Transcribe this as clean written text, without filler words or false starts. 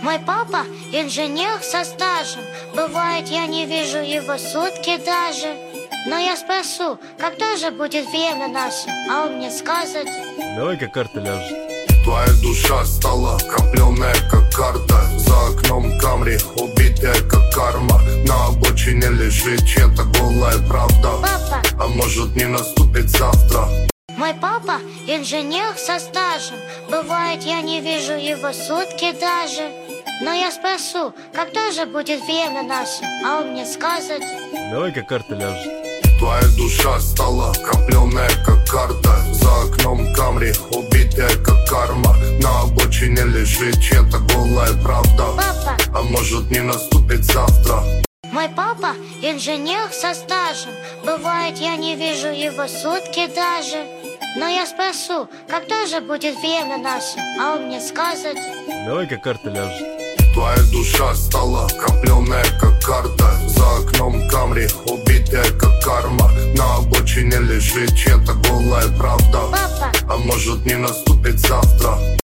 Мой папа инженер со стажем. Бывает, я не вижу его сутки даже. Но я спрошу, когда же будет время наше, а он мне скажет: давай-ка карта ляжет. Твоя душа стала копленая, как карта. За окном Камри, убитая, как карма. На обочине лежит чья-то голая правда. Папа, а может не наступит завтра. мой папа инженер со стажем. Бывает, я не вижу его сутки даже. Но я спрошу, когда же будет время наше, а он мне скажет: давай-ка карта ляжет. Твоя душа стала копленая, как карта. За окном Камри, убитая, как карма. На обочине лежит чья-то голая правда. Папа, а может не наступит завтра. мой папа инженер со стажем. Бывает, я не вижу его сутки даже. Но я спрошу, когда же будет время наше, а он мне скажет: давай-ка карта ляжет. Твоя душа стала копленая, как карта. За окном Камри, убитая, как карма. На обочине лежит чья-то голая правда. Папа, а может не наступит завтра.